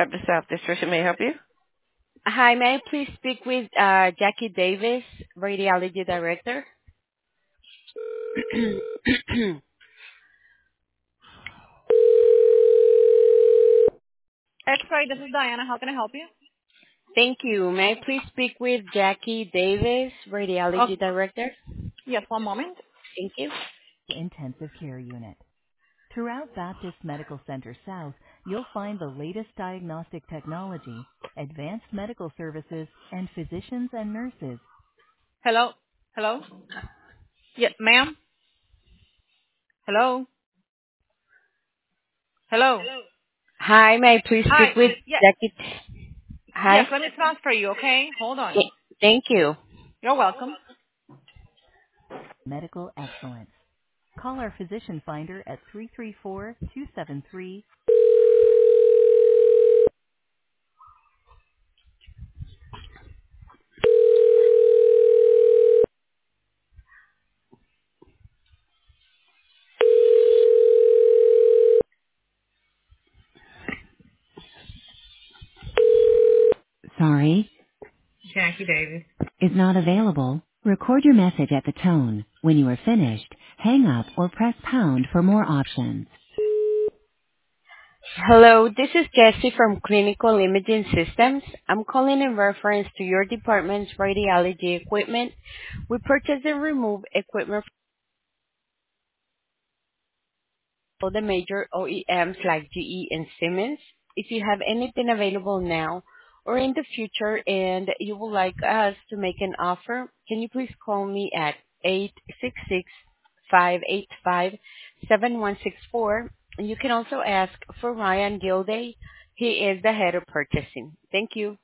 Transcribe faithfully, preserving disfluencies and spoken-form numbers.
of the South District. May I help you? Hi, may I please speak with uh, Jackie Davis, Radiology Director? X-ray, this is Diana. How can I help you? Thank you. May I please speak with Jackie Davis, Oh, Radiology Director? yes, one moment. Thank you. Intensive Care Unit. Throughout Baptist Medical Center South, you'll find the latest diagnostic technology, advanced medical services, and physicians and nurses. Hello? Hello? Yes, ma'am? Hello? Hello? Hi, may I please Hi. speak with Yes, Jackie? yes, Hi. let me transfer you, okay? Hold on. Th- Thank you. You're welcome. Medical excellence. Call our physician finder at three three four, two seven three. Sorry, Jackie Davis. is not available. Record your message at the tone. When you are finished, hang up or press pound for more options. Hello, this is Jessie from Clinical Imaging Systems. I'm calling in reference to your department's radiology equipment. We purchased and removed equipment for the major O E Ms like G E and Siemens. If you have anything available now or in the future and you would like us to make an offer, can you please call me at eight six six, five eight five, seven one six four? And you can also ask for Ryan Gilday. He is the head of purchasing. Thank you.